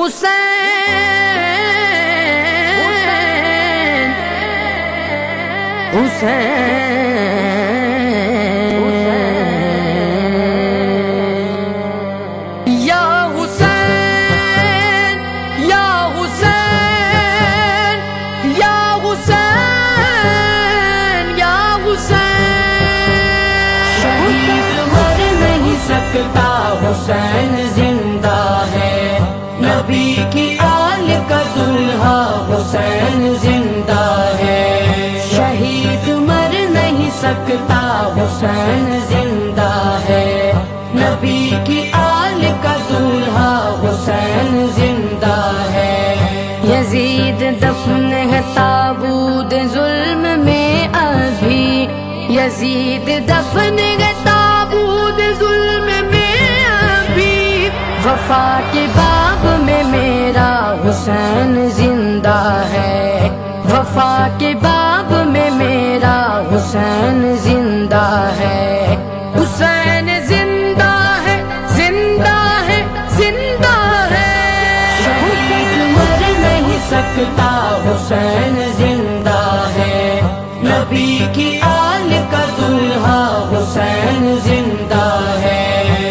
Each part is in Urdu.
حسین زندہ ہے، نبی کی آل کا دلہا حسین زندہ ہے، شہید مر نہیں سکتا حسین زندہ ہے، نبی کی آل کا دلہا حسین زندہ ہے۔ یزید دفن ہے تابوت ظلم میں ابھی، یزید دفن ہے تابوت ظلم میں ابھی، وفا کے باب میں میرا حسین زندہ ہے، وفا کے باب میں میرا حسین زندہ ہے، حسین زندہ ہے، زندہ ہے، زندہ ہے، شہید مر نہیں سکتا حسین زندہ ہے، نبی کی آل کا دلہا حسین زندہ ہے،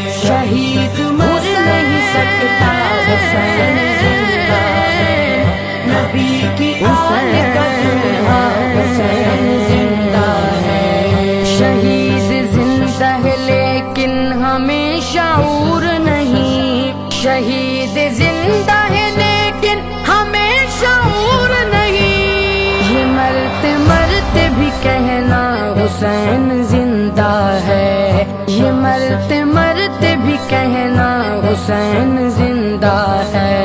شہید مر نہیں سکتا حسین زندہ ہے، نبی کی آل کا دلہا حسین زندہ ہے، شہید زندہ ہے لیکن ہمیں شعور نہیں، شہید زندہ ہے لیکن ہمیں شعور نہیں، یہ مرتے مرتے بھی کہنا حسین زندہ ہے، یہ مرتے مرتے بھی کہنا حسین زندہ ہے،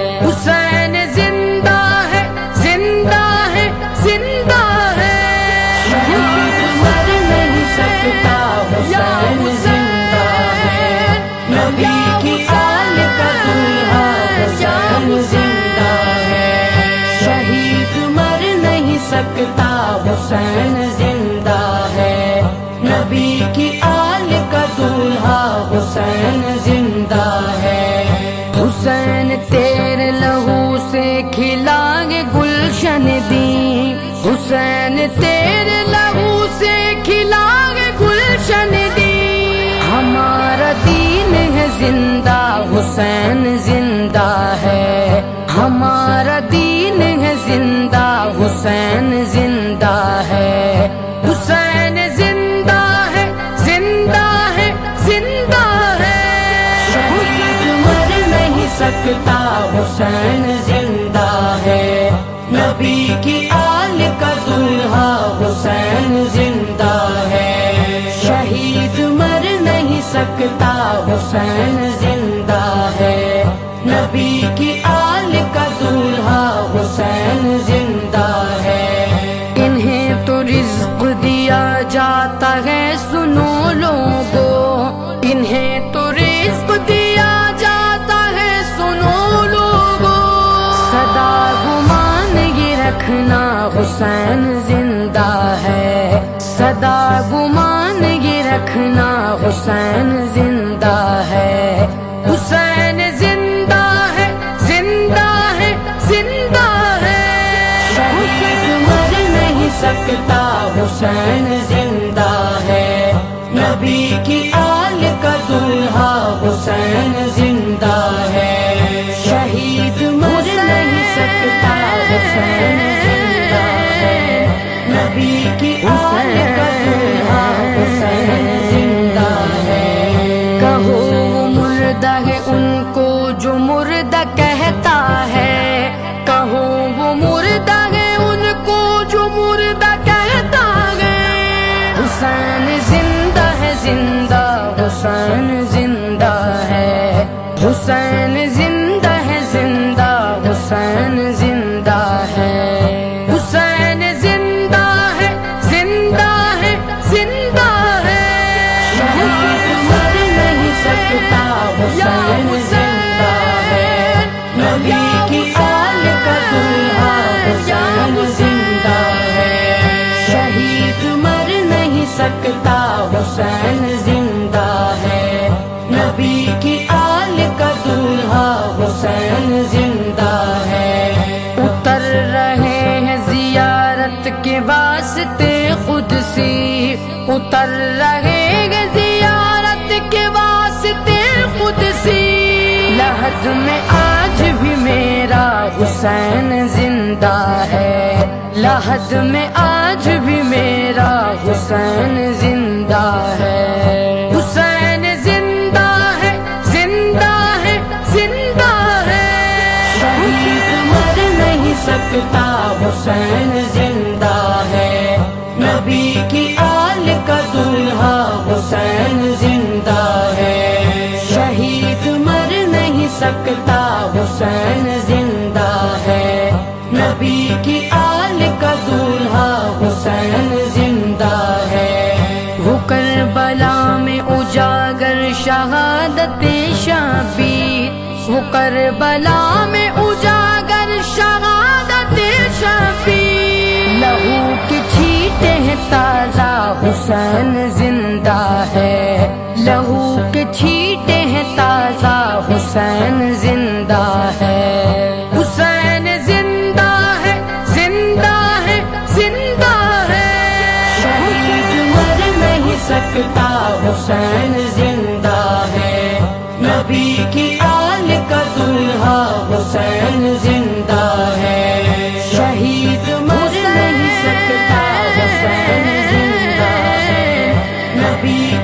حسین زندہ ہے، زندہ ہے، زندہ ہے، شہید مر نہیں سکتا حسین زندہ ہے، نبی کی آل کا دلہا حسین زندہ ہے، شہید مر نہیں سکتا حسین زندہ ہے، نبی کی آل کا دلہا حسین زندہ ہے، حسین تیرے لہو سے کھلا گے گلشن دی، حسین تیرے لہو سے کھلا گے گلشن دی، ہمارا دین ہے زندہ حسین زندہ ہے، ہمارا دین ہے زندہ حسین زندہ ہے، حسین زندہ ہے، زندہ ہے، زندہ ہے، شہید مر نہیں سکتا حسین زندہ ہے، نبی کی آل کا دلہا حسین زندہ ہے، شہید مر نہیں سکتا حسین زندہ ہے، نبی کی آل کا دلہا حسین زندہ ہے، انہیں تو رزق دیا جاتا ہے سنو لوگوں، انہیں تو رزق دیا جاتا ہے سنو لوگوں، سدا گمان یہ رکھنا حسین زندہ ہے، سدا گمان یہ رکھنا حسین زندہ ہے، حسین زندہ ہے، زندہ ہے، زندہ ہے، شہید مر نہیں سکتا حسین زندہ ہے، نبی کی آل کا دلہا حسین زندہ ہے، شہید مر نہیں سکتا حسین زندہ ہے، نبی کی آل کا دلہا حسین زندہ ہے، کہو وہ مردہ ہے ان کو جو مردہ کہتا ہے، کہو وہ مردہ ہے ان کو جو مردہ کہتا ہے، حسین زندہ ہے، زندہ حسین زندہ ہے، حسین زندہ ہے، زندہ حسین زندہ ہے، حسین زندہ ہے، زندہ ہے، زندہ ہے، شہید مر نہیں سکتا حسین زندہ ہے، نبی کی آل کا دلہا حسین زندہ ہے، شہید مر نہیں سکتا حسین زندہ ہے، نبی کی آل کا دلہا حسین زندہ کر رہے گے زیارت کے واسطے قدسی، لحد میں آج بھی میرا حسین زندہ ہے، لحد میں آج بھی میرا حسین زندہ ہے، حسین زندہ ہے، زندہ ہے، زندہ ہے، شہید مر نہیں سکتا، حسین زندہ ہے، نبی کی آل کا دلہا حسین زندہ ہے، شہید مر نہیں سکتا، حسین زندہ ہے، نبی کی آل کا دلہا حسین زندہ ہے، وہ کربلا میں اجاگر شہادت شبیر، وہ کربلا میں اجاگر شہادت شبیر، لہو کی چھینٹیں ہیں تازہ، حسین زندہ ہے، لہو کے چھینٹیں ہیں تازہ، حسین زندہ ہے، حسین زندہ ہے، زندہ ہے، زندہ ہے، شہید مر نہیں سکتا، حسین زندہ ہے، نبی کی آل کا دلہا حسین زندہ ہے، شہید مر نہیں سکتا، حسین زندہ ہے، نبی